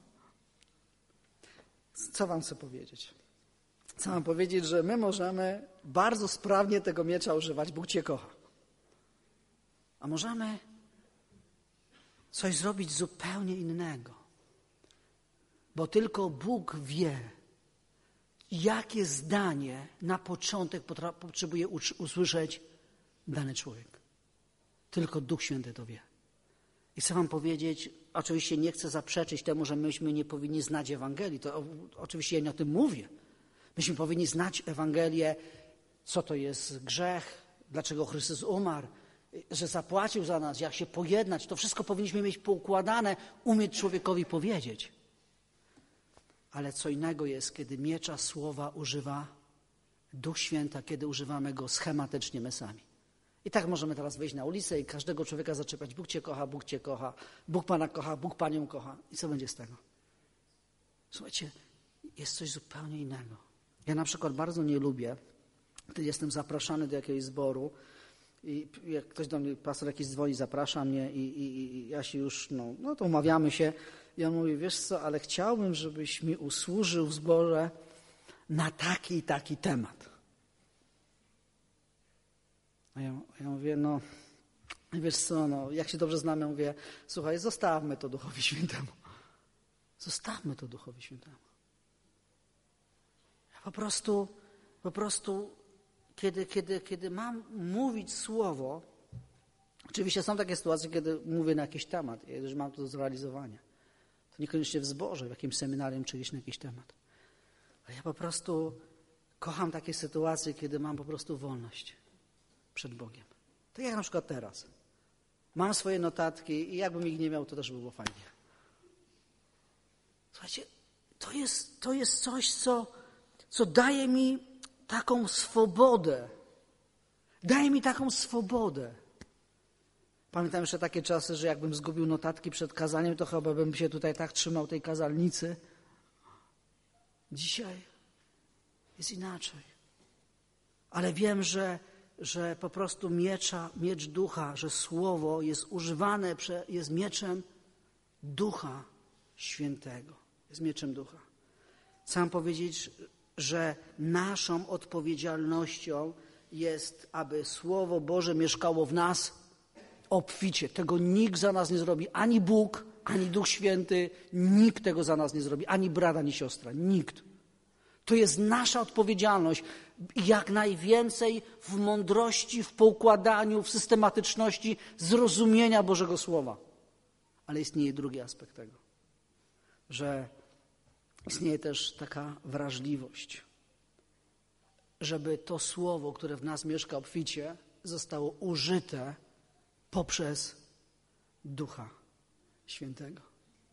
Co wam chcę powiedzieć? Chcę wam powiedzieć, że my możemy bardzo sprawnie tego miecza używać. Bóg cię kocha. A możemy coś zrobić zupełnie innego. Bo tylko Bóg wie, jakie zdanie na początek potrzebuje usłyszeć dany człowiek. Tylko Duch Święty to wie. I chcę wam powiedzieć, oczywiście nie chcę zaprzeczyć temu, że myśmy nie powinni znać Ewangelii. To oczywiście ja nie o tym mówię. Myśmy powinni znać Ewangelię, co to jest grzech, dlaczego Chrystus umarł, że zapłacił za nas, jak się pojednać. To wszystko powinniśmy mieć poukładane, umieć człowiekowi powiedzieć. Ale co innego jest, kiedy miecza słowa używa Duch Święty, kiedy używamy go schematycznie my sami. I tak możemy teraz wyjść na ulicę i każdego człowieka zaczepiać. Bóg cię kocha, Bóg cię kocha, Bóg Pana kocha, Bóg Panią kocha. I co będzie z tego? Słuchajcie, jest coś zupełnie innego. Ja na przykład bardzo nie lubię, gdy jestem zapraszany do jakiegoś zboru i jak ktoś do mnie, pastor jakiś dzwoni, zaprasza mnie i, i, i ja się już, no, no to umawiamy się. I on mówi, wiesz co, ale chciałbym, żebyś mi usłużył w zborze na taki i taki temat. A ja, ja mówię, no wiesz co, no, jak się dobrze znamy, ja mówię, słuchaj, zostawmy to Duchowi Świętemu. Zostawmy to Duchowi Świętemu. Ja po prostu, po prostu, kiedy, kiedy, kiedy mam mówić słowo, oczywiście są takie sytuacje, kiedy mówię na jakiś temat, że mam to do zrealizowania. To niekoniecznie w zborze, w jakimś seminarium czy gdzieś na jakiś temat. Ale ja po prostu kocham takie sytuacje, kiedy mam po prostu wolność przed Bogiem. Tak jak na przykład teraz. Mam swoje notatki i jakbym ich nie miał, to też by było fajnie. Słuchajcie, to jest, to jest coś, co, co daje mi taką swobodę. Daje mi taką swobodę. Pamiętam jeszcze takie czasy, że jakbym zgubił notatki przed kazaniem, to chyba bym się tutaj tak trzymał tej kazalnicy. Dzisiaj jest inaczej. Ale wiem, że, że po prostu miecza, miecz ducha, że słowo jest używane, jest mieczem Ducha Świętego. Jest mieczem ducha. Chcę powiedzieć, że naszą odpowiedzialnością jest, aby Słowo Boże mieszkało w nas obficie. Tego nikt za nas nie zrobi. Ani Bóg, ani Duch Święty. Nikt tego za nas nie zrobi. Ani brat, ani siostra. Nikt. To jest nasza odpowiedzialność. Jak najwięcej w mądrości, w poukładaniu, w systematyczności zrozumienia Bożego Słowa. Ale istnieje drugi aspekt tego, że istnieje też taka wrażliwość, żeby to Słowo, które w nas mieszka obficie, zostało użyte poprzez Ducha Świętego.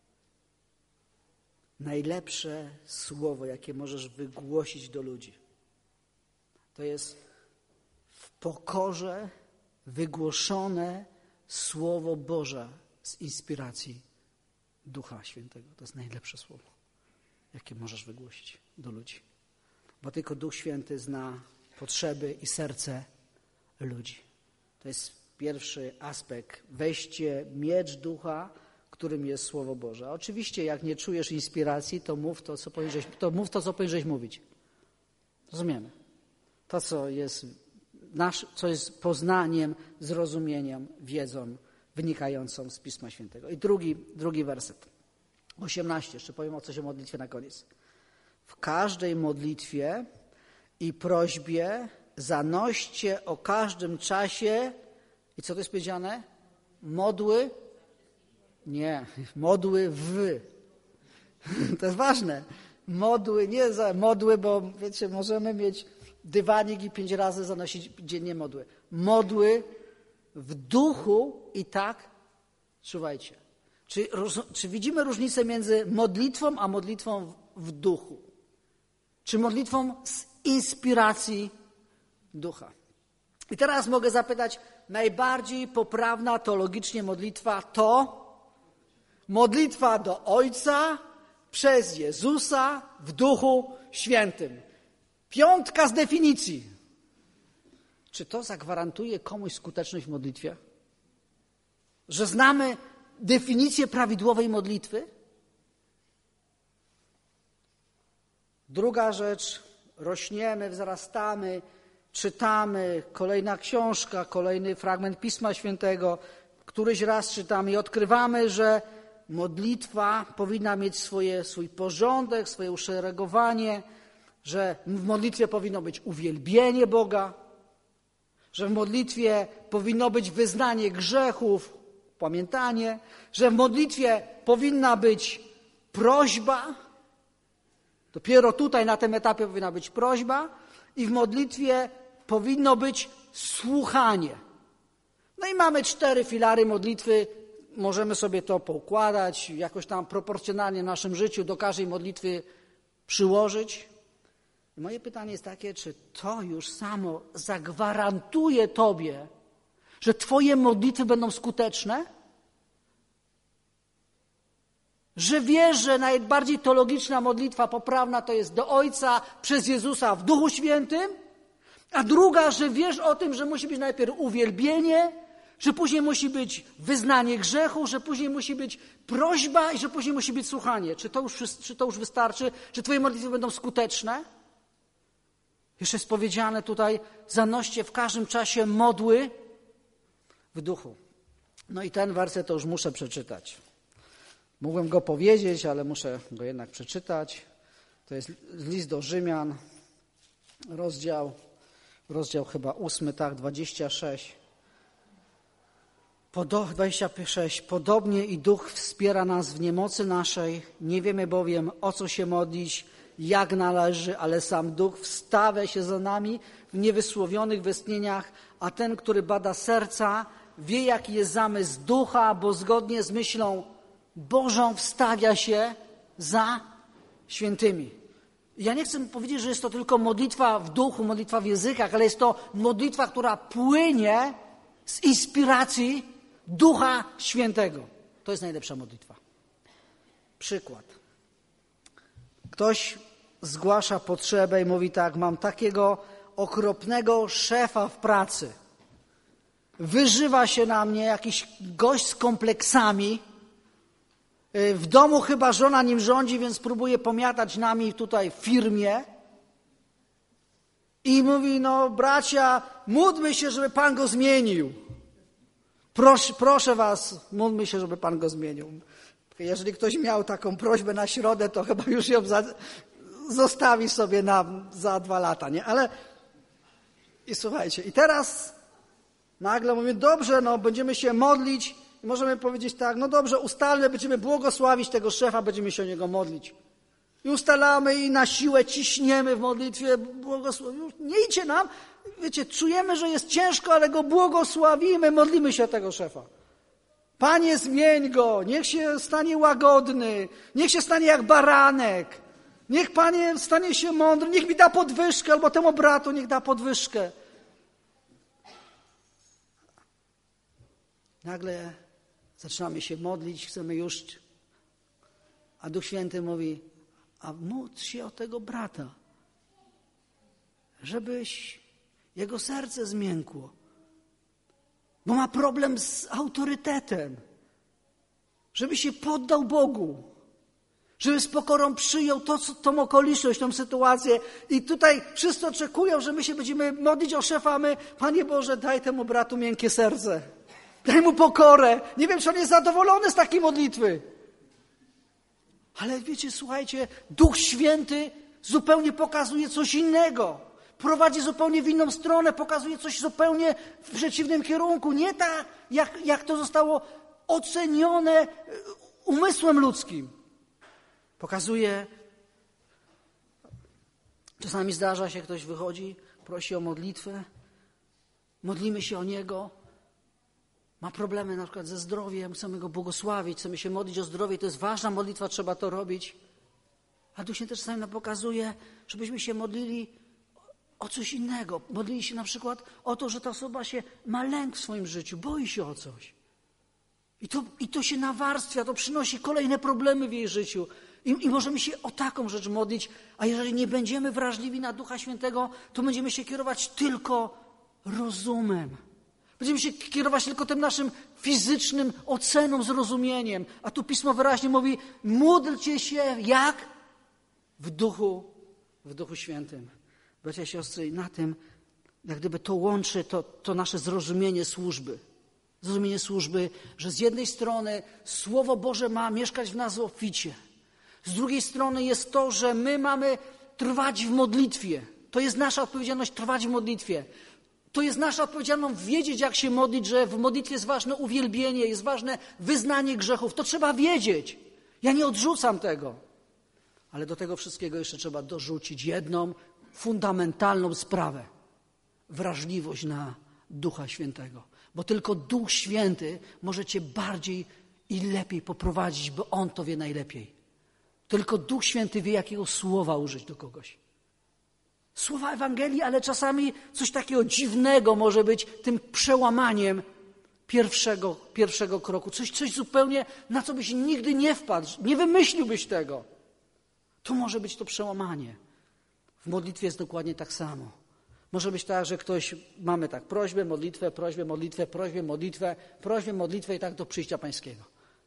Najlepsze słowo, jakie możesz wygłosić do ludzi, to jest w pokorze wygłoszone Słowo Boże z inspiracji Ducha Świętego. To jest najlepsze słowo, jakie możesz wygłosić do ludzi. Bo tylko Duch Święty zna potrzeby i serce ludzi. To jest pierwszy aspekt. Weźcie miecz ducha, którym jest Słowo Boże. Oczywiście, jak nie czujesz inspiracji, to mów to, co powinieneś, to mów to, co powinieneś mówić. Rozumiemy? To, co jest, nasz, co jest poznaniem, zrozumieniem, wiedzą wynikającą z Pisma Świętego. I drugi, drugi werset. osiemnaście. Jeszcze powiem o coś o modlitwie na koniec. W każdej modlitwie i prośbie zanoście o każdym czasie. I co to jest powiedziane? Modły? Nie. Modły w. To jest ważne. Modły, nie za modły, bo wiecie, możemy mieć dywanik i pięć razy zanosić dziennie modły. Modły w duchu i tak, czuwajcie. Czy, czy widzimy różnicę między modlitwą a modlitwą w, w duchu? Czy modlitwą z inspiracji ducha? I teraz mogę zapytać, najbardziej poprawna teologicznie modlitwa to modlitwa do Ojca przez Jezusa w Duchu Świętym. Piątka z definicji. Czy to zagwarantuje komuś skuteczność w modlitwie? Że znamy definicję prawidłowej modlitwy? Druga rzecz, rośniemy, wzrastamy, czytamy, kolejna książka, kolejny fragment Pisma Świętego, któryś raz czytamy i odkrywamy, że modlitwa powinna mieć swoje, swój porządek, swoje uszeregowanie, że w modlitwie powinno być uwielbienie Boga, że w modlitwie powinno być wyznanie grzechów, pamiętanie, że w modlitwie powinna być prośba, dopiero tutaj na tym etapie powinna być prośba i w modlitwie powinno być słuchanie. No i mamy cztery filary modlitwy, możemy sobie to poukładać, jakoś tam proporcjonalnie w naszym życiu do każdej modlitwy przyłożyć. I moje pytanie jest takie, czy to już samo zagwarantuje Tobie, że Twoje modlitwy będą skuteczne? Że wiesz, że najbardziej teologiczna modlitwa poprawna to jest do Ojca przez Jezusa w Duchu Świętym, a druga, że wiesz o tym, że musi być najpierw uwielbienie, że później musi być wyznanie grzechu, że później musi być prośba i że później musi być słuchanie. Czy to już, czy to już wystarczy? Czy Twoje modlitwy będą skuteczne? Jeszcze jest powiedziane tutaj, zanoście w każdym czasie modły w duchu. No i ten werset to już muszę przeczytać. Mógłbym go powiedzieć, ale muszę go jednak przeczytać. To jest list do Rzymian, rozdział, rozdział chyba ósmy, tak, dwadzieścia sześć. dwadzieścia sześć. Podobnie i Duch wspiera nas w niemocy naszej, nie wiemy bowiem, o co się modlić, jak należy, ale sam Duch wstawia się za nami w niewysłowionych westchnieniach, a ten, który bada serca, wie, jaki jest zamysł Ducha, bo zgodnie z myślą Bożą wstawia się za świętymi. Ja nie chcę powiedzieć, że jest to tylko modlitwa w duchu, modlitwa w językach, ale jest to modlitwa, która płynie z inspiracji Ducha Świętego. To jest najlepsza modlitwa. Przykład. Ktoś zgłasza potrzebę i mówi tak, mam takiego okropnego szefa w pracy. Wyżywa się na mnie jakiś gość z kompleksami. W domu chyba żona nim rządzi, więc próbuje pomiatać nami tutaj w firmie. I mówi, no bracia, módlmy się, żeby Pan go zmienił. Proszę, proszę was, módlmy się, żeby Pan go zmienił. Jeżeli ktoś miał taką prośbę na środę, to chyba już ją za, zostawi sobie na, za dwa lata, nie? Ale i słuchajcie, i teraz nagle mówię, dobrze, no będziemy się modlić i możemy powiedzieć tak, no dobrze, ustalmy, będziemy błogosławić tego szefa, będziemy się o niego modlić. I ustalamy i na siłę ciśniemy w modlitwie, błogosławimy. Nie idzie nam, wiecie, czujemy, że jest ciężko, ale go błogosławimy, modlimy się o tego szefa. Panie, zmień go, niech się stanie łagodny, niech się stanie jak baranek, niech Panie stanie się mądry, niech mi da podwyżkę, albo temu bratu niech da podwyżkę. Nagle zaczynamy się modlić, chcemy już, a Duch Święty mówi, a módl się o tego brata, żebyś jego serce zmiękło, bo ma problem z autorytetem, żeby się poddał Bogu, żeby z pokorą przyjął to, tą okoliczność, tą sytuację. I tutaj wszyscy oczekują, że my się będziemy modlić o szefa, a my, Panie Boże, daj temu bratu miękkie serce, daj mu pokorę. Nie wiem, czy on jest zadowolony z takiej modlitwy. Ale wiecie, słuchajcie, Duch Święty zupełnie pokazuje coś innego. Prowadzi zupełnie w inną stronę, pokazuje coś zupełnie w przeciwnym kierunku. Nie tak, jak, jak to zostało ocenione umysłem ludzkim. Pokazuje, czasami zdarza się, ktoś wychodzi, prosi o modlitwę, modlimy się o niego, ma problemy na przykład ze zdrowiem, chcemy go błogosławić, chcemy się modlić o zdrowie, to jest ważna modlitwa, trzeba to robić. A Duch Święty czasami nam pokazuje, żebyśmy się modlili o coś innego. Modlili się na przykład o to, że ta osoba się ma lęk w swoim życiu, boi się o coś. I to, i to się nawarstwia, to przynosi kolejne problemy w jej życiu. I, I możemy się o taką rzecz modlić, a jeżeli nie będziemy wrażliwi na Ducha Świętego, to będziemy się kierować tylko rozumem. Będziemy się kierować tylko tym naszym fizycznym oceną, zrozumieniem. A tu Pismo wyraźnie mówi, módlcie się jak? W Duchu, w Duchu Świętym. Bracia i siostry, i na tym, jak gdyby to łączy to, to nasze zrozumienie służby. Zrozumienie służby, że z jednej strony Słowo Boże ma mieszkać w nas obficie. Z drugiej strony jest to, że my mamy trwać w modlitwie. To jest nasza odpowiedzialność trwać w modlitwie. To jest nasza odpowiedzialność wiedzieć, jak się modlić, że w modlitwie jest ważne uwielbienie, jest ważne wyznanie grzechów. To trzeba wiedzieć. Ja nie odrzucam tego. Ale do tego wszystkiego jeszcze trzeba dorzucić jedną fundamentalną sprawę. Wrażliwość na Ducha Świętego. Bo tylko Duch Święty może cię bardziej i lepiej poprowadzić, bo On to wie najlepiej. Tylko Duch Święty wie, jakiego słowa użyć do kogoś. Słowa Ewangelii, ale czasami coś takiego dziwnego może być tym przełamaniem pierwszego, pierwszego kroku. Coś, coś zupełnie, na co byś nigdy nie wpadł, nie wymyśliłbyś tego. To może być to przełamanie. W modlitwie jest dokładnie tak samo. Może być tak, że ktoś, mamy tak, prośbę, modlitwę, prośbę, modlitwę, prośbę, modlitwę, prośbę, modlitwę i tak do przyjścia Pańskiego.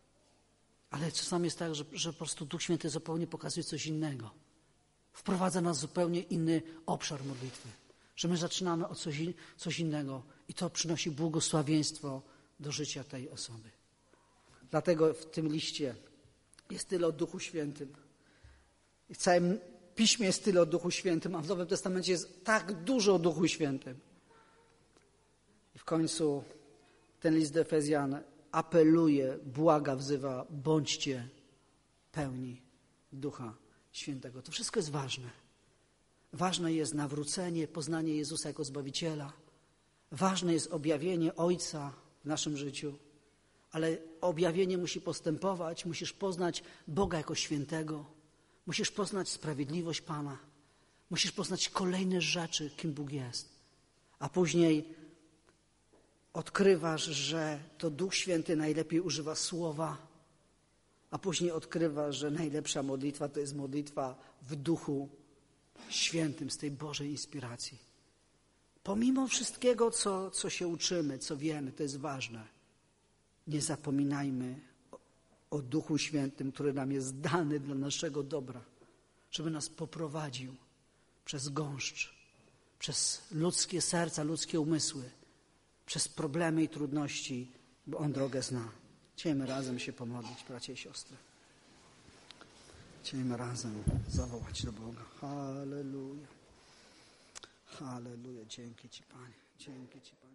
Ale czasami jest tak, że, że po prostu Duch Święty zupełnie pokazuje coś innego. Wprowadza nas w zupełnie inny obszar modlitwy. Że my zaczynamy od coś, coś innego i to przynosi błogosławieństwo do życia tej osoby. Dlatego w tym liście jest tyle o Duchu Świętym. I w całym Piśmie jest tyle o Duchu Świętym, a w Nowym Testamencie jest tak dużo o Duchu Świętym. I w końcu ten list do Efezjan apeluje, błaga, wzywa, bądźcie pełni Ducha Świętego. To wszystko jest ważne. Ważne jest nawrócenie, poznanie Jezusa jako Zbawiciela. Ważne jest objawienie Ojca w naszym życiu. Ale objawienie musi postępować. Musisz poznać Boga jako Świętego. Musisz poznać sprawiedliwość Pana. Musisz poznać kolejne rzeczy, kim Bóg jest. A później odkrywasz, że to Duch Święty najlepiej używa słowa, a później odkrywasz, że najlepsza modlitwa to jest modlitwa w Duchu Świętym, z tej Bożej inspiracji. Pomimo wszystkiego, co, co się uczymy, co wiemy, to jest ważne. Nie zapominajmy o, o Duchu Świętym, który nam jest dany dla naszego dobra, żeby nas poprowadził przez gąszcz, przez ludzkie serca, ludzkie umysły, przez problemy i trudności, bo On drogę zna. Chcielibyśmy razem się pomodlić, bracia i siostry. Chcielibyśmy razem zawołać do Boga. Halleluja. Halleluja. Dzięki Ci, Panie. Dzięki Ci, Panie.